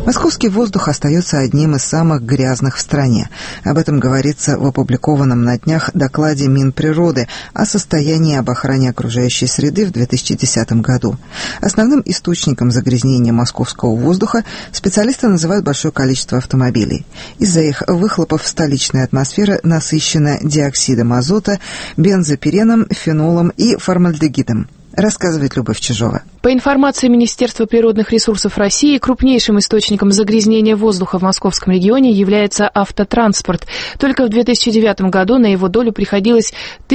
Московский воздух остается одним из самых грязных в стране. Об этом говорится в опубликованном на днях докладе Минприроды о состоянии об охране окружающей среды в 2010 году. Основным источником загрязнения московского воздуха специалисты называют большое количество автомобилей. Из-за их выхлопов столичная атмосфера насыщена диоксидом азота, бензопиреном, фенолом и формальдегидом. Рассказывает Любовь Чижова. По информации Министерства природных ресурсов России, крупнейшим источником загрязнения воздуха в московском регионе является автотранспорт. Только в 2009 году на его долю приходилось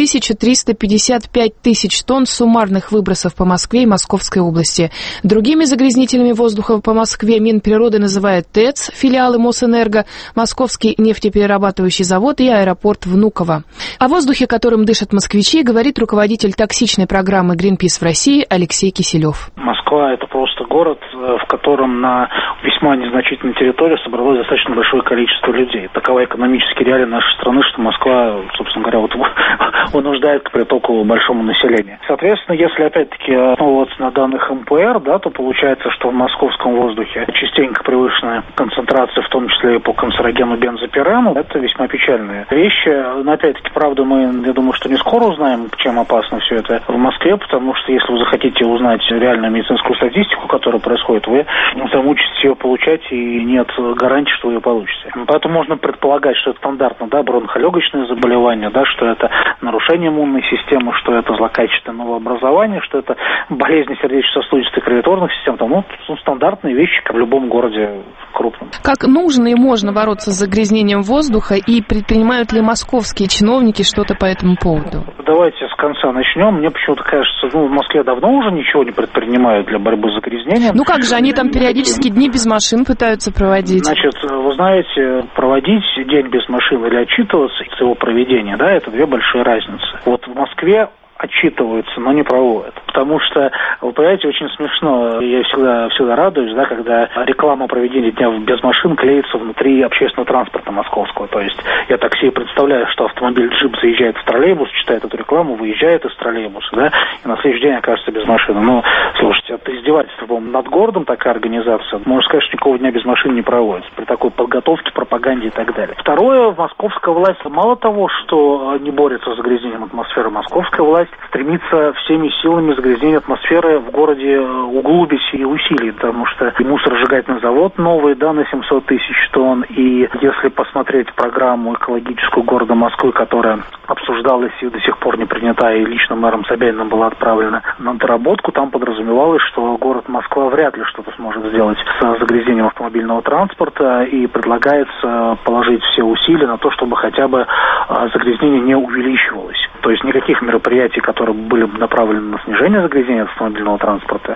1355 тысяч тонн суммарных выбросов по Москве и Московской области. Другими загрязнителями воздуха по Москве Минприроды называют ТЭЦ, филиалы Мосэнерго, Московский нефтеперерабатывающий завод и аэропорт Внуково. О воздухе, которым дышат москвичи, говорит руководитель токсичной программы Greenpeace в России Алексей Киселев. Москва – это просто город, в котором на весьма незначительной территории собралось достаточно большое количество людей. Такова экономическая реалия нашей страны, что Москва, собственно говоря, вынуждает к притоку большому населению. Соответственно, если опять-таки основываться на данных МПР, да, то получается, что в московском воздухе частенько превышенная концентрация, в том числе и по канцерогену бензопирену. Это весьма печальные вещи. Но опять-таки, правда, я думаю, что не скоро узнаем, чем опасно все это в Москве, потому что если вы захотите узнать реальную медицинскую статистику, которая происходит, вы замучитесь ее получать, и нет гарантии, что вы ее получите. Поэтому можно предполагать, что это стандартно, да, бронхолегочные заболевания, да, что это нарушение иммунной системы, что это злокачественное новообразование, что это болезни сердечно-сосудистой кровотворных систем. Там, стандартные вещи, как в любом городе крупном. Как нужно и можно бороться с загрязнением воздуха, и предпринимают ли московские чиновники что-то по этому поводу? Давайте с конца начнем. Мне почему-то кажется, в Москве давно уже ничего не предпринимают для борьбы с загрязнением. Ну как же, они там периодически дни без машин пытаются проводить. Значит, вы знаете, проводить день без машин или отчитываться с его проведения, да, это две большие разницы. Вот в Москве отчитываются, но не проводят. Потому что, вы понимаете, очень смешно. Я всегда радуюсь, да, когда реклама проведения дня без машин клеится внутри общественного транспорта московского. То есть я так себе представляю, что автомобиль джип заезжает в троллейбус, читает эту рекламу, выезжает из троллейбуса, да, и на следующий день окажется без машины. Ну, слушайте, это издевательство, по-моему, над городом такая организация. Можно сказать, что никакого дня без машин не проводится при такой подготовке, пропаганде и так далее. Второе, московская власть мало того, что не борется с загрязнением атмосферы, московская власть стремится всеми силами загрязнения атмосферы в городе углубить и усилить, потому что мусоросжигательный завод новый, да, на 700 тысяч тонн, и если посмотреть программу экологическую города Москвы, которая обсуждалась и до сих пор не принята, и лично мэром Собяниным была отправлена на доработку, там подразумевалось, что город Москва вряд ли что-то сможет сделать с загрязнением автомобильного транспорта, и предлагается положить все усилия на то, чтобы хотя бы загрязнение не увеличивалось. То есть никаких мероприятий, которые были направлены на снижение загрязнения автомобильного транспорта,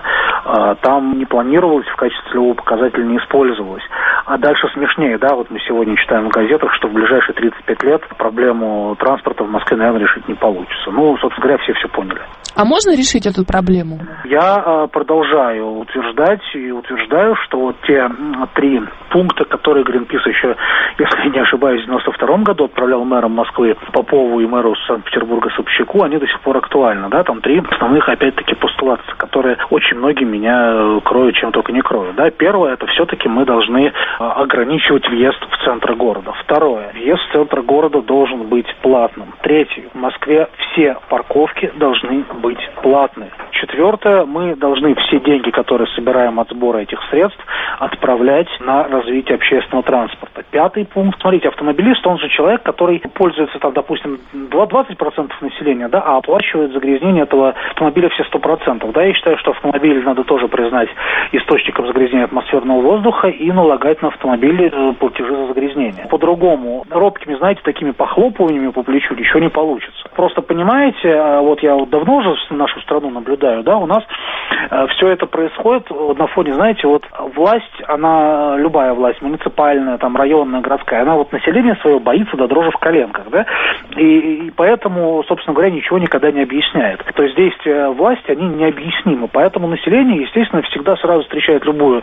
там не планировалось, в качестве целевого показателя не использовалось. А дальше смешнее, да, вот мы сегодня читаем в газетах, что в ближайшие 35 лет проблему транспорта в Москве, наверное, решить не получится. Ну, собственно говоря, все поняли. А можно решить эту проблему? Я продолжаю утверждать и утверждаю, что вот те 3 пункта, которые Greenpeace еще, если не ошибаюсь, в 1992 году отправлял мэрам Москвы Попову и мэру Санкт-Петербурга Собчаку, они до сих пор актуальны. Да? Там 3 основных, опять-таки, постулата, которые очень многие меня кроют, чем только не кроют. Да? Первое, это все-таки мы должны ограничивать въезд в центр города. Второе, въезд в центр города должен быть платным. Третье, в Москве все парковки должны быть платные. Четвертое, мы должны все деньги, которые собираем от сбора этих средств, отправлять на развитие общественного транспорта. 5 пункт. Смотрите, автомобилист, он же человек, который пользуется, там, допустим, 20% населения, да, а оплачивает загрязнение этого автомобиля все 100%. Да, я считаю, что автомобиль надо тоже признать источником загрязнения атмосферного воздуха и налагать на автомобили платежи за загрязнение. По-другому, робкими, знаете, такими похлопываниями по плечу ничего не получится. Просто понимаете, вот я давно уже нашу страну наблюдаю, да, у нас все это происходит на фоне, знаете, вот власть, она, любая власть, муниципальная, там, районная, городская, она вот население свое боится до дрожи в коленках, да, и поэтому, собственно говоря, ничего никогда не объясняет. То есть действия власти, они необъяснимы, поэтому население, естественно, всегда сразу встречает любую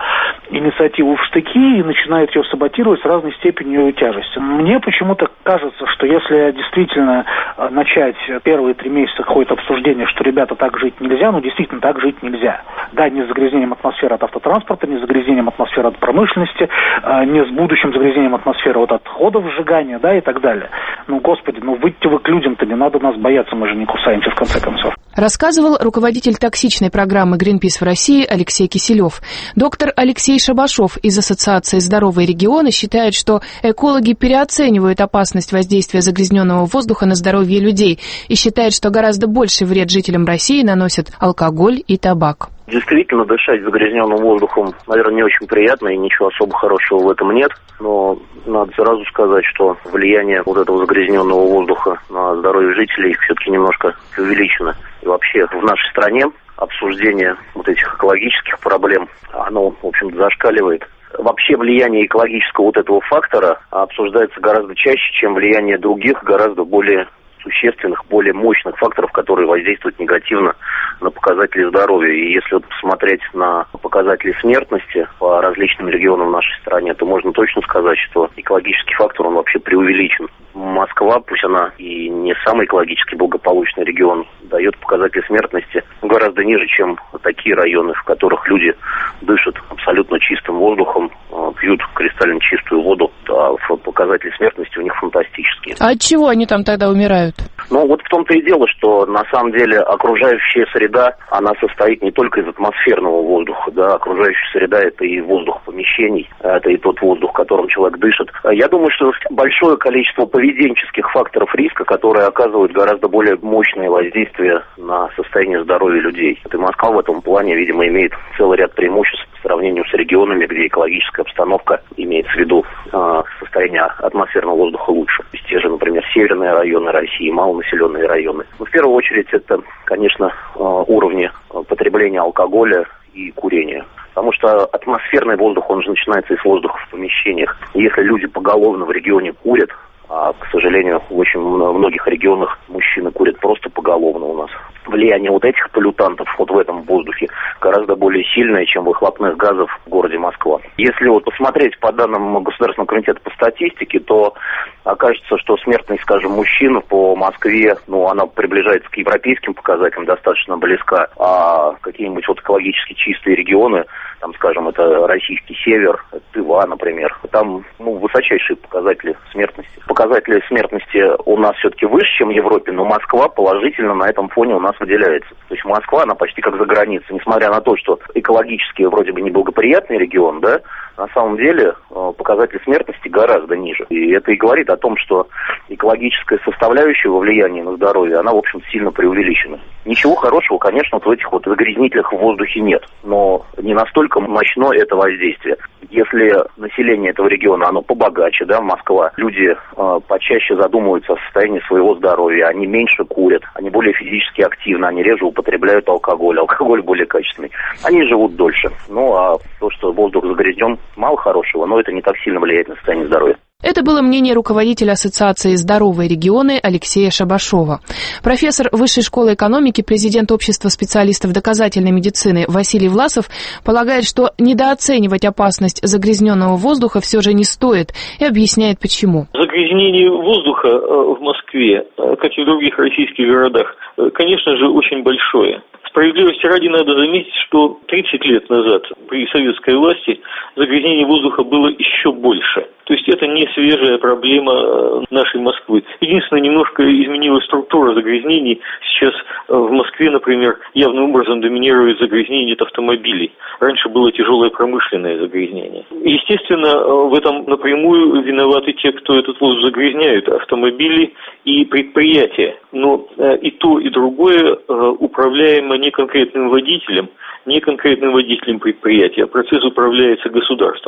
инициативу в штыки и начинают ее саботировать с разной степенью ее тяжести. Мне почему-то кажется, что если действительно начать первые 3 месяца какое-то обсуждение, что, ребята, так жить нельзя, действительно так жить нельзя. Да, не с загрязнением атмосферы от автотранспорта, не с загрязнением атмосферы от промышленности, не с будущим загрязнением атмосферы от отходов сжигания, да, и так далее. Господи, выйдите вы к людям-то, не надо нас бояться, мы же не кусаемся в конце концов. Рассказывал руководитель токсичной программы Greenpeace в России Алексей Киселев. Доктор Алексей Шабашов из Ассоциации «Здоровые регионы» считает, что экологи переоценивают опасность воздействия загрязненного воздуха на здоровье людей и считает, что гораздо больший вред жителям России наносят алкоголь и табак. Действительно, дышать загрязненным воздухом, наверное, не очень приятно, и ничего особо хорошего в этом нет. Но надо сразу сказать, что влияние этого загрязненного воздуха на здоровье жителей все-таки немножко увеличено. И вообще в нашей стране обсуждение этих экологических проблем, оно, в общем-то, зашкаливает. Вообще влияние экологического этого фактора обсуждается гораздо чаще, чем влияние других, гораздо более существенных, более мощных факторов, которые воздействуют негативно на показатели здоровья. И если посмотреть на показатели смертности по различным регионам в нашей стране, то можно точно сказать, что экологический фактор, он вообще преувеличен. Москва, пусть она и не самый экологически благополучный регион, дает показатели смертности гораздо ниже, чем такие районы, в которых люди дышат абсолютно чистым воздухом, пьют кристально чистую воду, а показатели смертности у них фантастические. А от чего они там тогда умирают? В том-то и дело, что на самом деле окружающая среда, она состоит не только из атмосферного воздуха, да, окружающая среда — это и воздух помещений, это и тот воздух, которым человек дышит. Я думаю, что большое количество поведенческих факторов риска, которые оказывают гораздо более мощное воздействие на состояние здоровья людей. И Москва в этом плане, видимо, имеет целый ряд преимуществ по сравнению с регионами, где экологическая обстановка, имеется в виду состояние атмосферного воздуха, лучше. То есть те же, например, северные районы России, малонаселенные районы. В первую очередь это, конечно, уровни потребления алкоголя и курения. Потому что атмосферный воздух, он же начинается из воздуха в помещениях. Если люди поголовно в регионе курят, а, к сожалению, в очень многих регионах мужчины курят просто поголовно у нас, влияние этих поллютантов в этом воздухе гораздо более сильное, чем выхлопных газов в городе Москва. Если посмотреть по данным Государственного комитета по статистике, то окажется, что смертность, скажем, мужчин по Москве, она приближается к европейским показателям, достаточно близка, а какие-нибудь экологически чистые регионы, там, скажем, это российский север, Тыва, например, там высочайшие показатели смертности. Показатели смертности у нас все-таки выше, чем в Европе, но Москва положительно на этом фоне у нас выделяется. То есть Москва, она почти как за границей, несмотря на то, что экологически вроде бы неблагоприятный регион, да, на самом деле показатели смертности гораздо ниже. И это и говорит о том, что экологическая составляющая во влиянии на здоровье, она, в общем, сильно преувеличена. Ничего хорошего, конечно, в этих загрязнителях в воздухе нет, но не настолько мощно это воздействие. Если население этого региона, оно побогаче, да, Москва, люди почаще задумываются о состоянии своего здоровья, они меньше курят, они более физически активны, они реже употребляют алкоголь более качественный, они живут дольше. А то, что воздух загрязнен, мало хорошего, но это не так сильно влияет на состояние здоровья. Это было мнение руководителя Ассоциации «Здоровые регионы» Алексея Шабашова. Профессор Высшей школы экономики, президент Общества специалистов доказательной медицины Василий Власов полагает, что недооценивать опасность загрязненного воздуха все же не стоит, и объясняет, почему. Загрязнение воздуха в Москве, как и в других российских городах, конечно же, очень большое. Справедливости ради надо заметить, что 30 лет назад при советской власти загрязнение воздуха было еще больше. То есть это не свежая проблема нашей Москвы. Единственное, немножко изменилась структура загрязнений. Сейчас в Москве, например, явным образом доминирует загрязнение от автомобилей. Раньше было тяжелое промышленное загрязнение. Естественно, в этом напрямую виноваты те, кто этот воздух загрязняют, автомобили и предприятия. Но и то, и другое управляемо не конкретным водителем предприятия, а процесс управляется государством.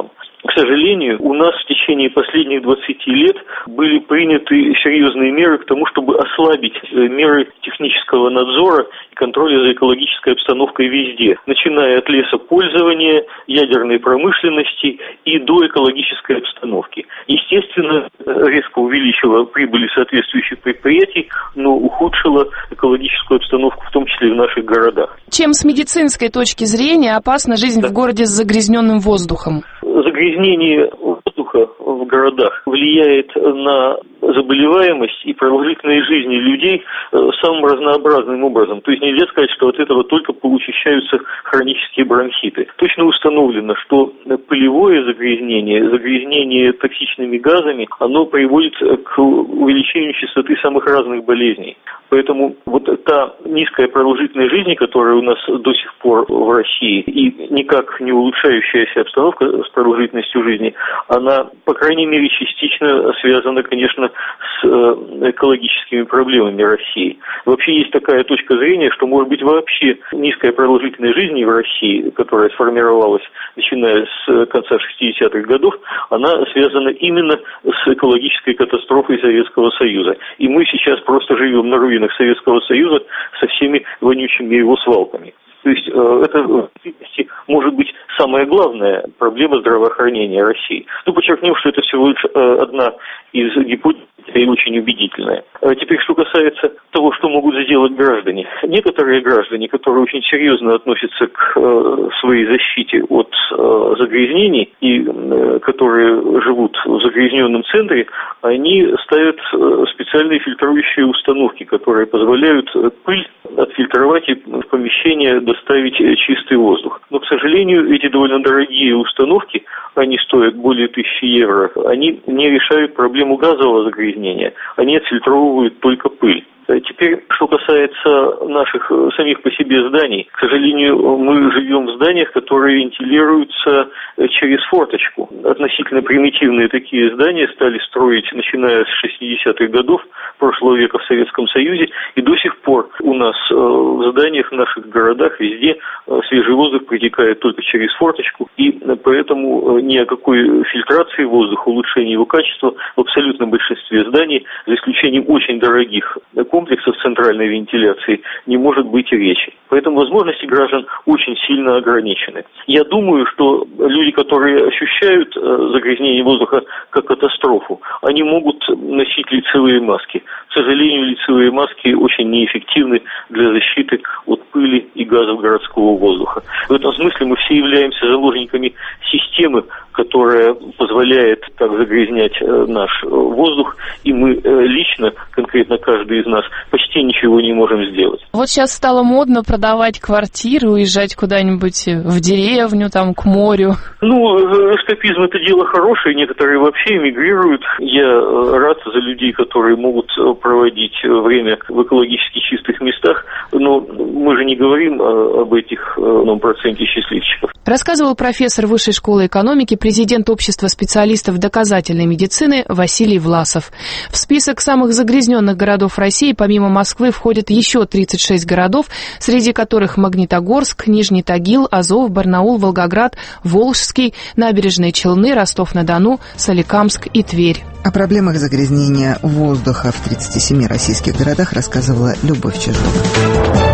К сожалению, у нас в течение последних 20 лет были приняты серьезные меры к тому, чтобы ослабить меры технического надзора и контроля за экологической обстановкой везде, начиная от лесопользования, ядерной промышленности и до экологической обстановки. Естественно, резко увеличила прибыли соответствующих предприятий, но ухудшила экологическую обстановку, в том числе и в наших городах. Чем с медицинской точки зрения опасна жизнь в городе с загрязненным воздухом? Загрязнение воздуха в городах влияет на заболеваемость и продолжительность жизни людей самым разнообразным образом. То есть нельзя сказать, что от этого только учащаются хронические бронхиты. Точно установлено, что пылевое загрязнение токсичными газами, оно приводит к увеличению частоты самых разных болезней. Поэтому вот та низкая продолжительность жизни, которая у нас до сих пор в России, и никак не улучшающаяся обстановка с продолжительностью жизни, она, по крайней мере, частично связана, конечно, с экологическими проблемами России. Вообще есть такая точка зрения, что, может быть, вообще низкая продолжительность жизни в России, которая сформировалась, начиная с конца 60-х годов, она связана именно с экологической катастрофой Советского Союза. И мы сейчас просто живем на руинах Советского Союза со всеми вонючими его свалками. То есть это, в действительности, может быть самая главная проблема здравоохранения России. Подчеркнем, что это всего лишь одна из гипотез и очень убедительная. Теперь, что касается того, что могут сделать граждане. Некоторые граждане, которые очень серьезно относятся к своей защите от загрязнений и которые живут в загрязненном центре, они ставят специальные фильтрующие установки, которые позволяют пыль отфильтровать и в помещение доставить чистый воздух. Но, к сожалению, эти довольно дорогие установки, они стоят более 1000 евро, они не решают проблему газового загрязнения, они отфильтровывают только пыль. Теперь, что касается наших самих по себе зданий, к сожалению, мы живем в зданиях, которые вентилируются через форточку. Относительно примитивные такие здания стали строить, начиная с 60-х годов прошлого века в Советском Союзе, и до сих пор у нас в зданиях, в наших городах, везде свежий воздух протекает только через форточку, и поэтому ни о какой фильтрации воздуха, улучшении его качества в абсолютном большинстве зданий, за исключением очень дорогих комплексов центральной вентиляции, не может быть и речи. Поэтому возможности граждан очень сильно ограничены. Я думаю, что люди, которые ощущают загрязнение воздуха как катастрофу, они могут носить лицевые маски. К сожалению, лицевые маски очень неэффективны для защиты от пыли и газов городского воздуха. В этом смысле мы все являемся заложниками системы, которая позволяет так загрязнять наш воздух, и мы лично, конкретно каждый из нас, почти ничего не можем сделать. Вот сейчас стало модно продавать квартиры, уезжать куда-нибудь в деревню, там, к морю. Эскапизм — это дело хорошее, некоторые вообще эмигрируют. Я рад за людей, которые могут проводить время в экологически чистых местах, но мы же не говорим об этих проценте счастливчиков. Рассказывал профессор Высшей школы экономики, президент Общества специалистов доказательной медицины Василий Власов. В список самых загрязненных городов России помимо Москвы входят еще 36 городов, среди которых Магнитогорск, Нижний Тагил, Азов, Барнаул, Волгоград, Волжский, Набережные Челны, Ростов-на-Дону, Соликамск и Тверь. О проблемах загрязнения воздуха в 37 российских городах рассказывала Любовь Чижова.